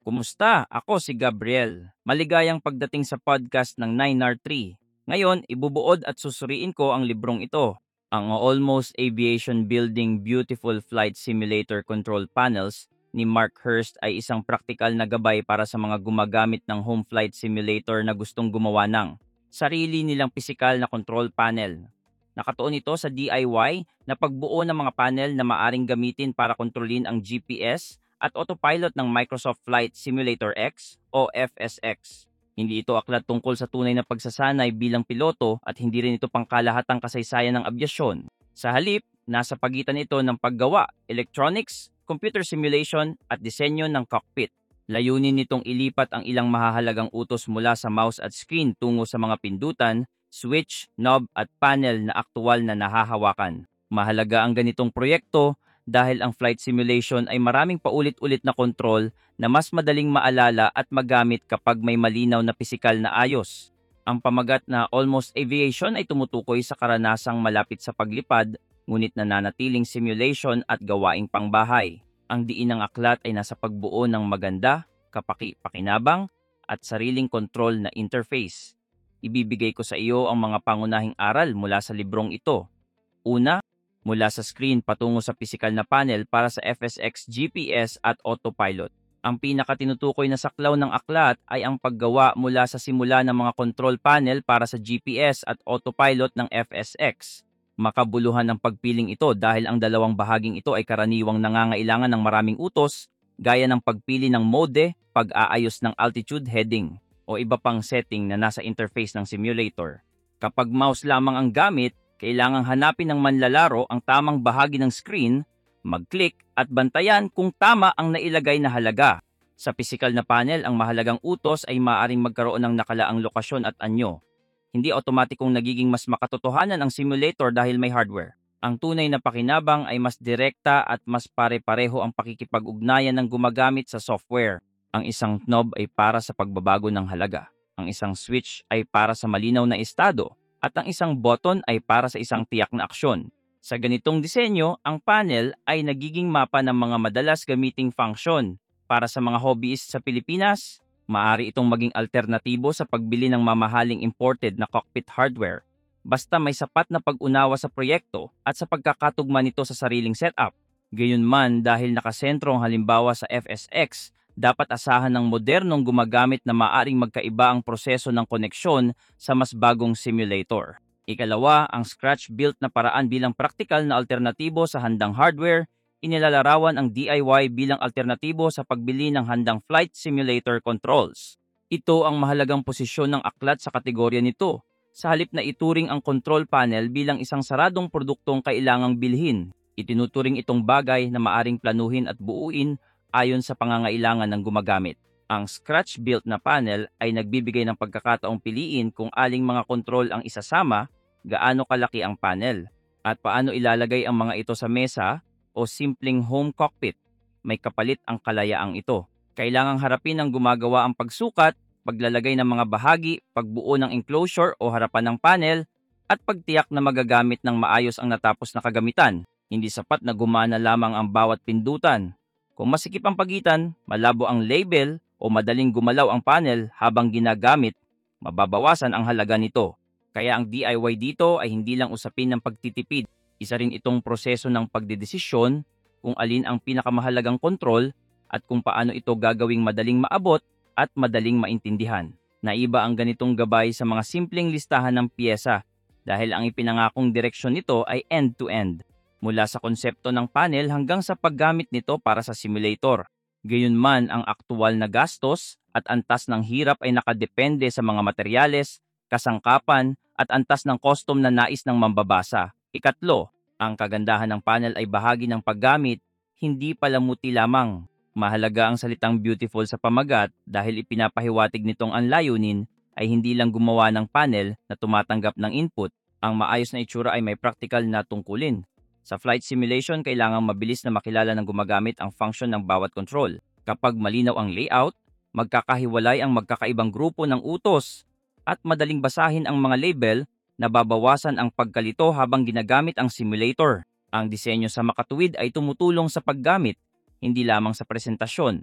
Kumusta? Ako si Gabriel. Maligayang pagdating sa podcast ng 9R3. Ngayon, ibubuod at susuriin ko ang librong ito, ang Almost Aviation Building Beautiful Flight Simulator Control Panels ni Mark Hurst ay isang praktikal na gabay para sa mga gumagamit ng home flight simulator na gustong gumawa ng sarili nilang pisikal na control panel. Nakatuon ito sa DIY na pagbuo ng mga panel na maaring gamitin para kontrolin ang GPS at autopilot ng Microsoft Flight Simulator X o FSX. Hindi ito aklat tungkol sa tunay na pagsasanay bilang piloto at hindi rin ito pangkalahatang kasaysayan ng abyasyon. Sa halip, nasa pagitan ito ng paggawa, electronics, computer simulation at disenyo ng cockpit. Layunin nitong ilipat ang ilang mahahalagang utos mula sa mouse at screen tungo sa mga pindutan, switch, knob at panel na aktual na nahahawakan. Mahalaga ang ganitong proyekto dahil ang flight simulation ay maraming paulit-ulit na kontrol na mas madaling maalala at magamit kapag may malinaw na pisikal na ayos. Ang pamagat na Almost Aviation ay tumutukoy sa karanasang malapit sa paglipad, ngunit nananatiling simulation at gawaing pangbahay. Ang diin ng aklat ay nasa pagbuo ng maganda, kapaki-pakinabang, at sariling kontrol na interface. Ibibigay ko sa iyo ang mga pangunahing aral mula sa librong ito. Una, mula sa screen patungo sa pisikal na panel para sa FSX GPS at autopilot. Ang pinakatinutukoy na saklaw ng aklat ay ang paggawa mula sa simula ng mga control panel para sa GPS at autopilot ng FSX. Makabuluhan ang pagpiling ito dahil ang dalawang bahaging ito ay karaniwang nangangailangan ng maraming utos, gaya ng pagpili ng mode, pag-aayos ng altitude heading, o iba pang setting na nasa interface ng simulator. Kapag mouse lamang ang gamit, kailangang hanapin ng manlalaro ang tamang bahagi ng screen, mag-click at bantayan kung tama ang nailagay na halaga. Sa pisikal na panel, ang mahalagang utos ay maaaring magkaroon ng nakalaang lokasyon at anyo. Hindi otomatikong nagiging mas makatotohanan ang simulator dahil may hardware. Ang tunay na pakinabang ay mas direkta at mas pare-pareho ang pakikipag-ugnayan ng gumagamit sa software. Ang isang knob ay para sa pagbabago ng halaga. Ang isang switch ay para sa malinaw na estado. At ang isang button ay para sa isang tiyak na aksyon. Sa ganitong disenyo, ang panel ay nagiging mapa ng mga madalas gamiting function. Para sa mga hobbyist sa Pilipinas, maaari itong maging alternatibo sa pagbili ng mamahaling imported na cockpit hardware. Basta may sapat na pag-unawa sa proyekto at sa pagkakatugma nito sa sariling setup. Gayunman, dahil nakasentro ang halimbawa sa FSX, dapat asahan ng modernong gumagamit na maaring magkaiba ang proseso ng koneksyon sa mas bagong simulator. Ikalawa, ang scratch-built na paraan bilang praktikal na alternatibo sa handang hardware, inilalarawan ang DIY bilang alternatibo sa pagbili ng handang flight simulator controls. Ito ang mahalagang posisyon ng aklat sa kategorya nito. Sa halip na ituring ang control panel bilang isang saradong produktong kailangang bilhin, itinuturing itong bagay na maaring planuhin at buuin ayon sa pangangailangan ng gumagamit. Ang scratch-built na panel ay nagbibigay ng pagkakataong piliin kung aling mga kontrol ang isasama, gaano kalaki ang panel, at paano ilalagay ang mga ito sa mesa o simpleng home cockpit. May kapalit ang kalayaang ito. Kailangang harapin ng gumagawa ang pagsukat, paglalagay ng mga bahagi, pagbuo ng enclosure o harapan ng panel, at pagtiyak na magagamit ng maayos ang natapos na kagamitan. Hindi sapat na gumana lamang ang bawat pindutan. Kung masikip ang pagitan, malabo ang label o madaling gumalaw ang panel habang ginagamit, mababawasan ang halaga nito. Kaya ang DIY dito ay hindi lang usapin ng pagtitipid. Isa rin itong proseso ng pagdedesisyon kung alin ang pinakamahalagang kontrol at kung paano ito gagawing madaling maabot at madaling maintindihan. Naiba ang ganitong gabay sa mga simpleng listahan ng piyesa dahil ang ipinangakong direksyon nito ay end-to-end. Mula sa konsepto ng panel hanggang sa paggamit nito para sa simulator. Gayunman, ang aktual na gastos at antas ng hirap ay nakadepende sa mga materyales, kasangkapan at antas ng custom na nais ng mambabasa. Ikatlo, ang kagandahan ng panel ay bahagi ng paggamit, hindi palamuti lamang. Mahalaga ang salitang beautiful sa pamagat dahil ipinapahiwatig nitong ang layunin ay hindi lang gumawa ng panel na tumatanggap ng input. Ang maayos na itsura ay may practical na tungkulin. Sa flight simulation, kailangang mabilis na makilala ng gumagamit ang function ng bawat control. Kapag malinaw ang layout, magkakahiwalay ang magkakaibang grupo ng utos at madaling basahin ang mga label, nababawasan ang pagkalito habang ginagamit ang simulator. Ang disenyo sa makatuwid ay tumutulong sa paggamit, hindi lamang sa presentasyon.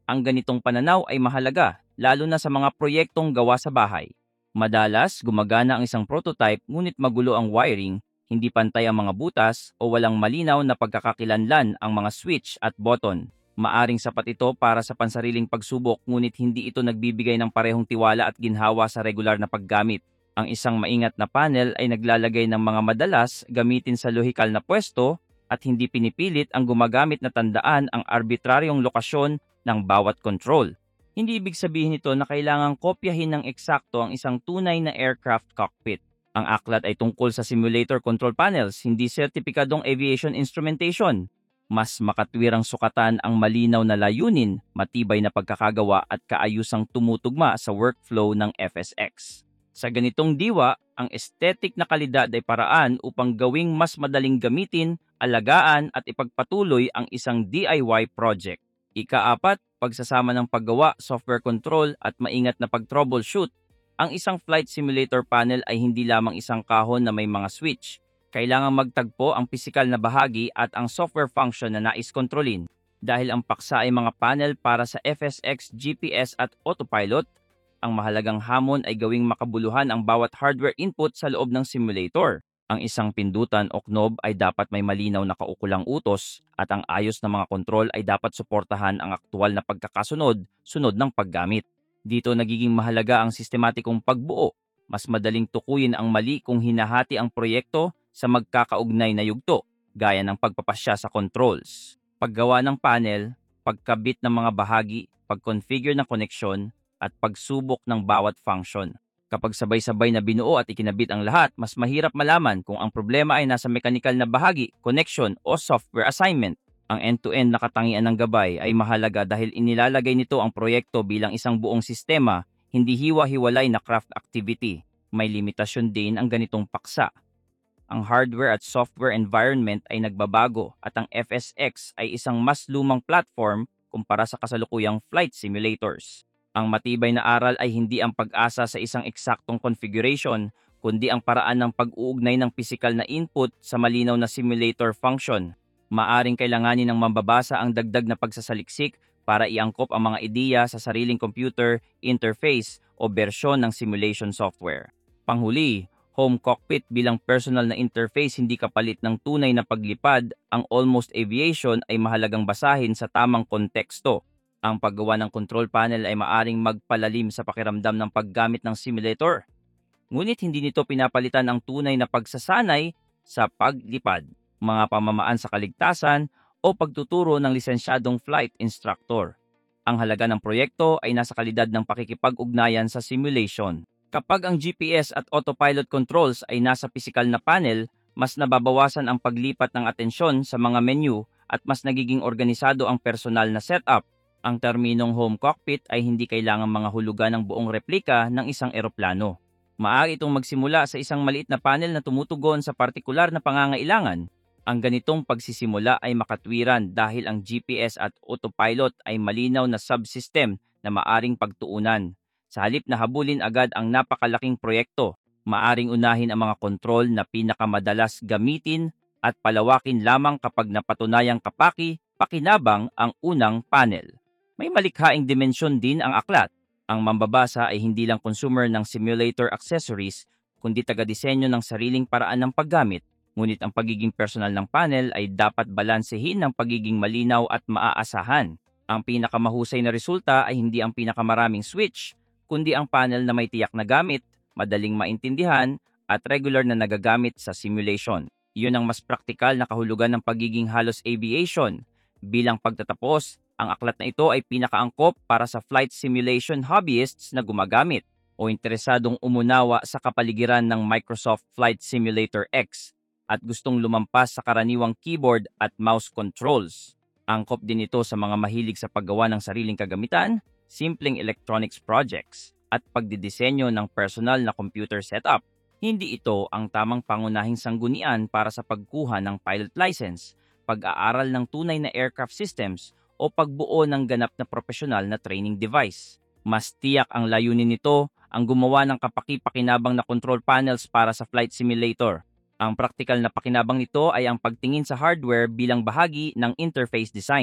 Ang ganitong pananaw ay mahalaga, lalo na sa mga proyektong gawa sa bahay. Madalas, gumagana ang isang prototype ngunit magulo ang wiring, hindi pantay ang mga butas o walang malinaw na pagkakakilanlan ang mga switch at button. Maaring sapat ito para sa pansariling pagsubok ngunit hindi ito nagbibigay ng parehong tiwala at ginhawa sa regular na paggamit. Ang isang maingat na panel ay naglalagay ng mga madalas gamitin sa lohikal na pwesto at hindi pinipilit ang gumagamit na tandaan ang arbitraryong lokasyon ng bawat control. Hindi ibig sabihin nito na kailangang kopyahin ng eksakto ang isang tunay na aircraft cockpit. Ang aklat ay tungkol sa simulator control panels, hindi sertipikadong aviation instrumentation. Mas makatwirang sukatan ang malinaw na layunin, matibay na pagkakagawa at kaayusang tumutugma sa workflow ng FSX. Sa ganitong diwa, ang aesthetic na kalidad ay paraan upang gawing mas madaling gamitin, alagaan at ipagpatuloy ang isang DIY project. Ika-4, pagsasama ng paggawa, software control at maingat na pag-troubleshoot. Ang isang flight simulator panel ay hindi lamang isang kahon na may mga switch. Kailangang magtagpo ang pisikal na bahagi at ang software function na nais kontrolin. Dahil ang paksa ay mga panel para sa FSX, GPS at autopilot, ang mahalagang hamon ay gawing makabuluhan ang bawat hardware input sa loob ng simulator. Ang isang pindutan o knob ay dapat may malinaw na kaukulang utos at ang ayos ng mga kontrol ay dapat suportahan ang aktual na pagkakasunod-sunod ng paggamit. Dito nagiging mahalaga ang sistematikong pagbuo. Mas madaling tukuyin ang mali kung hinahati ang proyekto sa magkakaugnay na yugto, gaya ng pagpapasya sa controls, paggawa ng panel, pagkabit ng mga bahagi, pag-configure ng koneksyon, at pagsubok ng bawat function. Kapag sabay-sabay na binuo at ikinabit ang lahat, mas mahirap malaman kung ang problema ay nasa mekanikal na bahagi, connection o software assignment. Ang end-to-end na katangian ng gabay ay mahalaga dahil inilalagay nito ang proyekto bilang isang buong sistema, hindi hiwa-hiwalay na craft activity. May limitasyon din ang ganitong paksa. Ang hardware at software environment ay nagbabago at ang FSX ay isang mas lumang platform kumpara sa kasalukuyang flight simulators. Ang matibay na aral ay hindi ang pag-asa sa isang eksaktong configuration, kundi ang paraan ng pag-uugnay ng pisikal na input sa malinaw na simulator function. Maaring kailanganin ng mambabasa ang dagdag na pagsasaliksik para iangkop ang mga ideya sa sariling computer, interface o bersyon ng simulation software. Panghuli, home cockpit bilang personal na interface hindi kapalit ng tunay na paglipad, ang almost aviation ay mahalagang basahin sa tamang konteksto. Ang paggawa ng control panel ay maaring magpalalim sa pakiramdam ng paggamit ng simulator. Ngunit hindi nito pinapalitan ang tunay na pagsasanay sa paglipad, mga pamamaan sa kaligtasan o pagtuturo ng lisensyadong flight instructor. Ang halaga ng proyekto ay nasa kalidad ng pakikipag-ugnayan sa simulation. Kapag ang GPS at autopilot controls ay nasa pisikal na panel, mas nababawasan ang paglipat ng atensyon sa mga menu at mas nagiging organisado ang personal na setup. Ang terminong home cockpit ay hindi kailangang mga hulugan ng buong replika ng isang eroplano. Maaari itong magsimula sa isang maliit na panel na tumutugon sa partikular na pangangailangan. Ang ganitong pagsisimula ay makatwiran dahil ang GPS at autopilot ay malinaw na subsystem na maaring pagtuunan. Sa halip na habulin agad ang napakalaking proyekto, maaring unahin ang mga kontrol na pinakamadalas gamitin at palawakin lamang kapag napatunayang pakinabang ang unang panel. May malikhaing dimensyon din ang aklat. Ang mambabasa ay hindi lang consumer ng simulator accessories, kundi taga-disenyo ng sariling paraan ng paggamit. Ngunit ang pagiging personal ng panel ay dapat balansehin ng pagiging malinaw at maaasahan. Ang pinakamahusay na resulta ay hindi ang pinakamaraming switch, kundi ang panel na may tiyak na gamit, madaling maintindihan, at regular na nagagamit sa simulation. Iyon ang mas praktikal na kahulugan ng pagiging halos aviation. Bilang pagtatapos, ang aklat na ito ay pinakaangkop para sa flight simulation hobbyists na gumagamit o interesadong umunawa sa kapaligiran ng Microsoft Flight Simulator X at gustong lumampas sa karaniwang keyboard at mouse controls. Angkop din ito sa mga mahilig sa paggawa ng sariling kagamitan, simpleng electronics projects, at pagdidisenyo ng personal na computer setup. Hindi ito ang tamang pangunahing sanggunian para sa pagkuha ng pilot license, pag-aaral ng tunay na aircraft systems, o pagbuo ng ganap na profesional na training device. Mas tiyak ang layunin nito ang gumawa ng kapaki-pakinabang na control panels para sa flight simulator. Ang praktikal na pakinabang nito ay ang pagtingin sa hardware bilang bahagi ng interface design.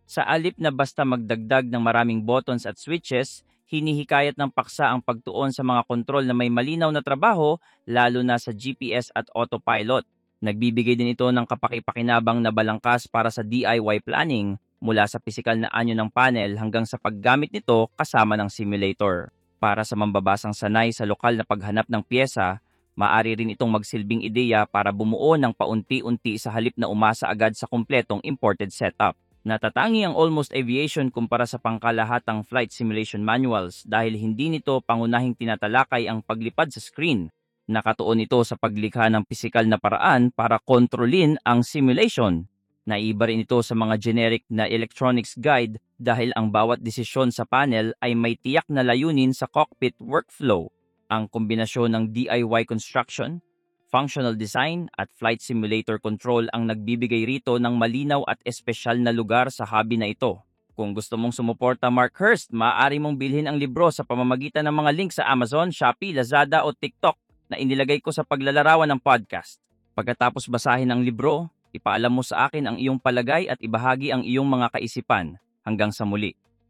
Sa alip na basta magdagdag ng maraming buttons at switches, hinihikayat ng paksa ang pagtuon sa mga kontrol na may malinaw na trabaho, lalo na sa GPS at autopilot. Nagbibigay din ito ng kapakipakinabang na balangkas para sa DIY planning, mula sa pisikal na anyo ng panel hanggang sa paggamit nito kasama ng simulator. Para sa mambabasang sanay sa lokal na paghanap ng piyesa, maaari rin itong magsilbing ideya para bumuo ng paunti-unti sa halip na umasa agad sa kumpletong imported setup. Natatangi ang Almost Aviation kumpara sa pangkalahatang flight simulation manuals dahil hindi nito pangunahing tinatalakay ang paglipad sa screen. Nakatuon ito sa paglikha ng pisikal na paraan para kontrolin ang simulation. Naiba rin ito sa mga generic na electronics guide dahil ang bawat desisyon sa panel ay may tiyak na layunin sa cockpit workflow. Ang kombinasyon ng DIY construction, functional design at flight simulator control ang nagbibigay rito ng malinaw at espesyal na lugar sa hobby na ito. Kung gusto mong sumuporta Mark Hurst, maaari mong bilhin ang libro sa pamamagitan ng mga link sa Amazon, Shopee, Lazada o TikTok na inilagay ko sa paglalarawan ng podcast. Pagkatapos basahin ang libro, ipaalam mo sa akin ang iyong palagay at ibahagi ang iyong mga kaisipan. Hanggang sa muli.